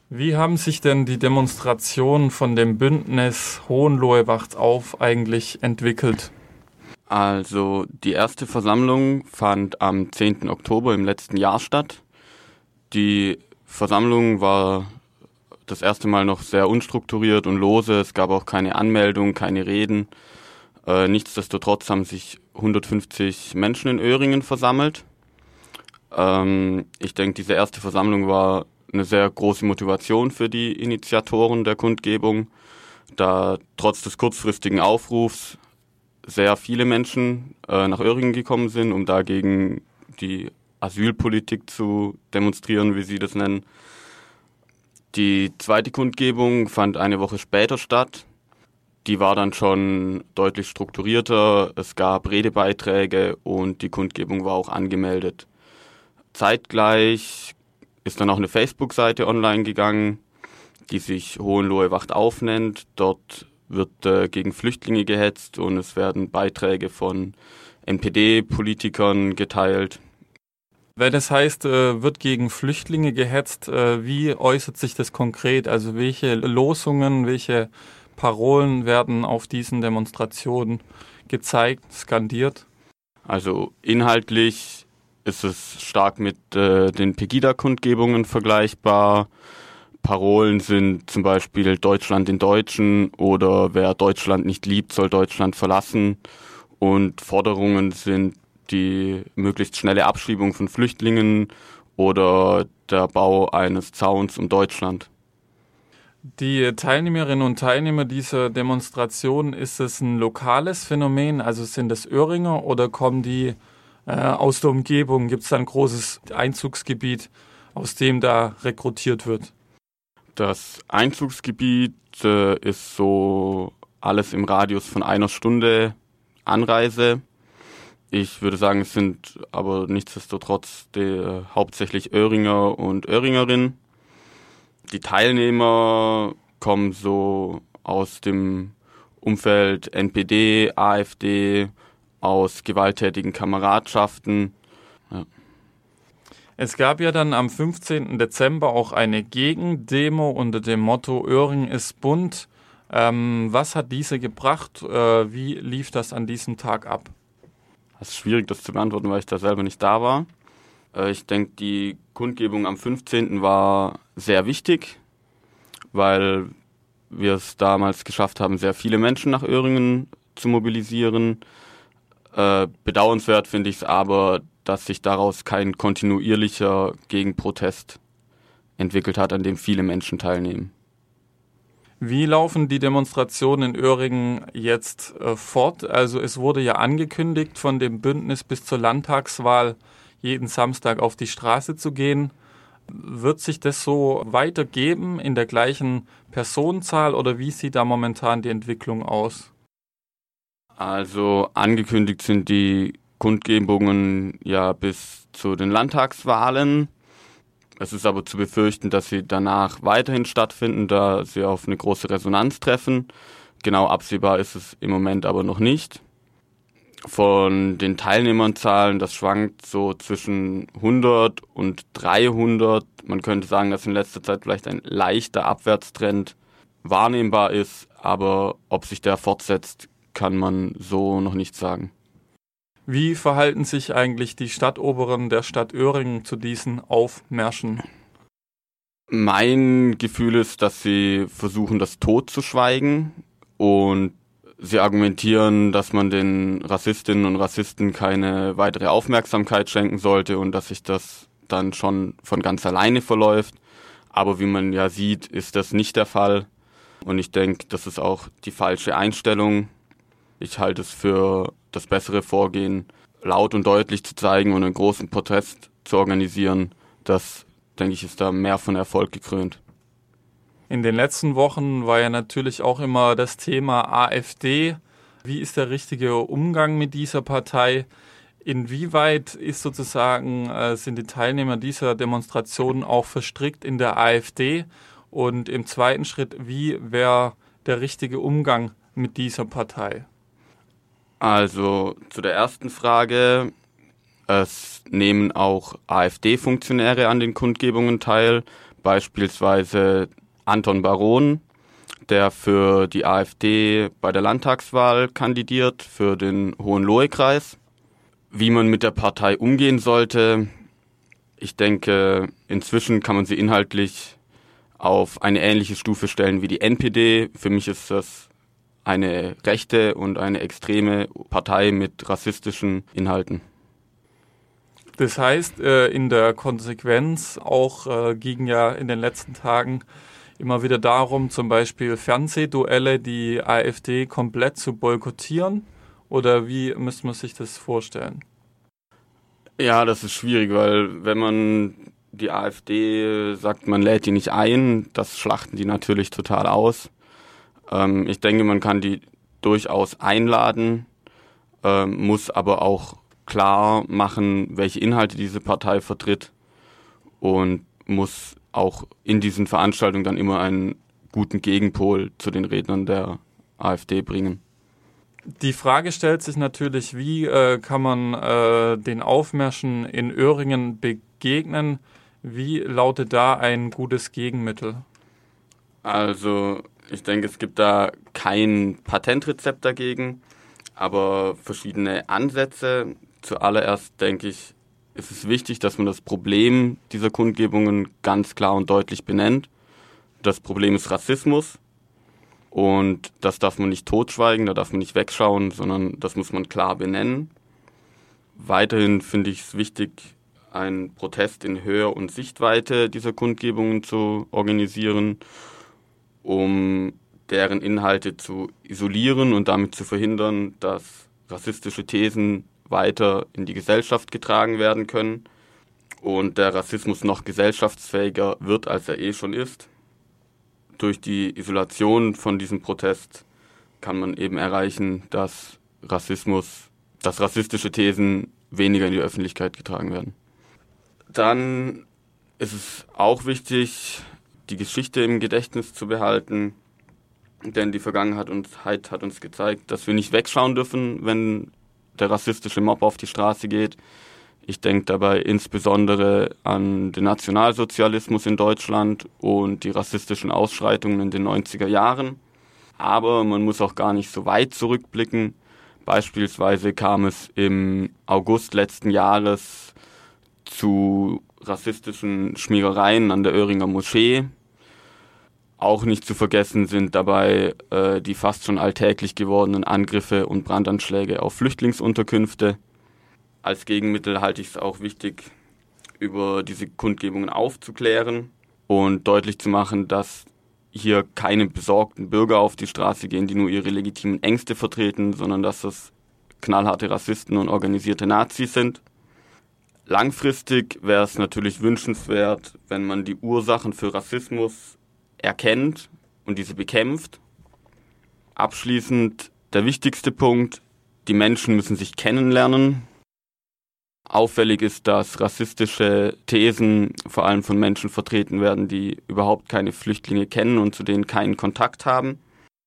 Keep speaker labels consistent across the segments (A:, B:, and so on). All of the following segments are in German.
A: Wie haben sich denn die Demonstrationen von dem Bündnis Hohenlohe wacht auf eigentlich entwickelt?
B: Also die erste Versammlung fand am 10. Oktober im letzten Jahr statt. Die Versammlung war das erste Mal noch sehr unstrukturiert und lose. Es gab auch keine Anmeldung, keine Reden. Nichtsdestotrotz haben sich 150 Menschen in Öhringen versammelt. Ich denke, diese erste Versammlung war eine sehr große Motivation für die Initiatoren der Kundgebung, da trotz des kurzfristigen Aufrufs sehr viele Menschen nach Öhringen gekommen sind, um dagegen die Asylpolitik zu demonstrieren, wie sie das nennen. Die zweite Kundgebung fand eine Woche später statt. Die war dann schon deutlich strukturierter. Es gab Redebeiträge und die Kundgebung war auch angemeldet. Zeitgleich ist dann auch eine Facebook-Seite online gegangen, die sich Hohenlohe wacht auf nennt. Dort wird gegen Flüchtlinge gehetzt und es werden Beiträge von NPD-Politikern geteilt.
A: Wenn es heißt, wird gegen Flüchtlinge gehetzt, wie äußert sich das konkret? Also welche Losungen, welche Parolen werden auf diesen Demonstrationen gezeigt, skandiert?
B: Also inhaltlich ist es stark mit den Pegida-Kundgebungen vergleichbar. Parolen sind zum Beispiel Deutschland den Deutschen oder wer Deutschland nicht liebt, soll Deutschland verlassen. Und Forderungen sind die möglichst schnelle Abschiebung von Flüchtlingen oder der Bau eines Zauns um Deutschland.
A: Die Teilnehmerinnen und Teilnehmer dieser Demonstration, ist es ein lokales Phänomen? Also sind es Öhringer oder kommen die aus der Umgebung? Gibt es da ein großes Einzugsgebiet, aus dem da rekrutiert wird?
B: Das Einzugsgebiet ist so alles im Radius von 1 Stunde Anreise. Ich würde sagen, es sind aber nichtsdestotrotz hauptsächlich Öhringer und Öhringerinnen. Die Teilnehmer kommen so aus dem Umfeld NPD, AfD, aus gewalttätigen Kameradschaften. Ja.
A: Es gab ja dann am 15. Dezember auch eine Gegendemo unter dem Motto Öhringen ist bunt. Was hat diese gebracht? Wie lief das an diesem Tag ab?
B: Es ist schwierig, das zu beantworten, weil ich da selber nicht da war. Ich denke, die Kundgebung am 15. war sehr wichtig, weil wir es damals geschafft haben, sehr viele Menschen nach Öhringen zu mobilisieren. Bedauernswert finde ich es aber, dass sich daraus kein kontinuierlicher Gegenprotest entwickelt hat, an dem viele Menschen teilnehmen.
A: Wie laufen die Demonstrationen in Öhringen jetzt fort? Also es wurde ja angekündigt, von dem Bündnis bis zur Landtagswahl jeden Samstag auf die Straße zu gehen. Wird sich das so weitergeben in der gleichen Personenzahl oder wie sieht da momentan die Entwicklung aus?
B: Also angekündigt sind die Kundgebungen ja bis zu den Landtagswahlen. Es ist aber zu befürchten, dass sie danach weiterhin stattfinden, da sie auf eine große Resonanz treffen. Genau absehbar ist es im Moment aber noch nicht. Von den Teilnehmerzahlen, das schwankt so zwischen 100 und 300. Man könnte sagen, dass in letzter Zeit vielleicht ein leichter Abwärtstrend wahrnehmbar ist, aber ob sich der fortsetzt, kann man so noch nicht sagen.
A: Wie verhalten sich eigentlich die Stadtoberen der Stadt Öhringen zu diesen Aufmärschen?
B: Mein Gefühl ist, dass sie versuchen, das totzuschweigen und sie argumentieren, dass man den Rassistinnen und Rassisten keine weitere Aufmerksamkeit schenken sollte und dass sich das dann schon von ganz alleine verläuft. Aber wie man ja sieht, ist das nicht der Fall. Und ich denke, das ist auch die falsche Einstellung. Ich halte es für das bessere Vorgehen, laut und deutlich zu zeigen und einen großen Protest zu organisieren. Das, denke ich, ist da mehr von Erfolg gekrönt.
A: In den letzten Wochen war ja natürlich auch immer das Thema AfD. Wie ist der richtige Umgang mit dieser Partei? Inwieweit ist sozusagen, sind die Teilnehmer dieser Demonstration auch verstrickt in der AfD? Und im zweiten Schritt, wie wäre der richtige Umgang mit dieser Partei?
B: Also zu der ersten Frage, es nehmen auch AfD-Funktionäre an den Kundgebungen teil. beispielsweise Anton Baron, der für die AfD bei der Landtagswahl kandidiert, für den Hohenlohe-Kreis. Wie man mit der Partei umgehen sollte, ich denke, inzwischen kann man sie inhaltlich auf eine ähnliche Stufe stellen wie die NPD. Für mich ist das eine rechte und eine extreme Partei mit rassistischen Inhalten.
A: Das heißt, in der Konsequenz auch ging ja in den letzten Tagen immer wieder darum, zum Beispiel Fernsehduelle, die AfD komplett zu boykottieren? Oder wie müsste man sich das vorstellen?
B: Ja, das ist schwierig, weil wenn man die AfD sagt, man lädt die nicht ein, das schlachten die natürlich total aus. Ich denke, man kann die durchaus einladen, muss aber auch klar machen, welche Inhalte diese Partei vertritt und muss auch in diesen Veranstaltungen dann immer einen guten Gegenpol zu den Rednern der AfD bringen.
A: Die Frage stellt sich natürlich, wie kann man den Aufmärschen in Öhringen begegnen? Wie lautet da ein gutes Gegenmittel?
B: Also ich denke, es gibt da kein Patentrezept dagegen, aber verschiedene Ansätze. Zuallererst denke ich, ist es wichtig, dass man das Problem dieser Kundgebungen ganz klar und deutlich benennt. Das Problem ist Rassismus und das darf man nicht totschweigen, da darf man nicht wegschauen, sondern das muss man klar benennen. Weiterhin finde ich es wichtig, einen Protest in Höhe und Sichtweite dieser Kundgebungen zu organisieren, um deren Inhalte zu isolieren und damit zu verhindern, dass rassistische Thesen weiter in die Gesellschaft getragen werden können und der Rassismus noch gesellschaftsfähiger wird, als er schon ist. Durch die Isolation von diesem Protest kann man eben erreichen, dass rassistische Thesen weniger in die Öffentlichkeit getragen werden. Dann ist es auch wichtig, die Geschichte im Gedächtnis zu behalten, denn die Vergangenheit hat uns gezeigt, dass wir nicht wegschauen dürfen, wenn der rassistische Mob auf die Straße geht. Ich denke dabei insbesondere an den Nationalsozialismus in Deutschland und die rassistischen Ausschreitungen in den 90er Jahren. Aber man muss auch gar nicht so weit zurückblicken. Beispielsweise kam es im August letzten Jahres zu rassistischen Schmierereien an der Öhringer Moschee. Auch nicht zu vergessen sind dabei die fast schon alltäglich gewordenen Angriffe und Brandanschläge auf Flüchtlingsunterkünfte. Als Gegenmittel halte ich es auch wichtig, über diese Kundgebungen aufzuklären und deutlich zu machen, dass hier keine besorgten Bürger auf die Straße gehen, die nur ihre legitimen Ängste vertreten, sondern dass das knallharte Rassisten und organisierte Nazis sind. Langfristig wäre es natürlich wünschenswert, wenn man die Ursachen für Rassismus erkennt und diese bekämpft. Abschließend der wichtigste Punkt, die Menschen müssen sich kennenlernen. Auffällig ist, dass rassistische Thesen vor allem von Menschen vertreten werden, die überhaupt keine Flüchtlinge kennen und zu denen keinen Kontakt haben.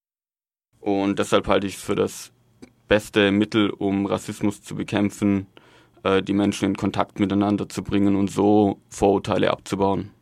B: Und deshalb halte ich es für das beste Mittel, um Rassismus zu bekämpfen, die Menschen in Kontakt miteinander zu bringen und so Vorurteile abzubauen.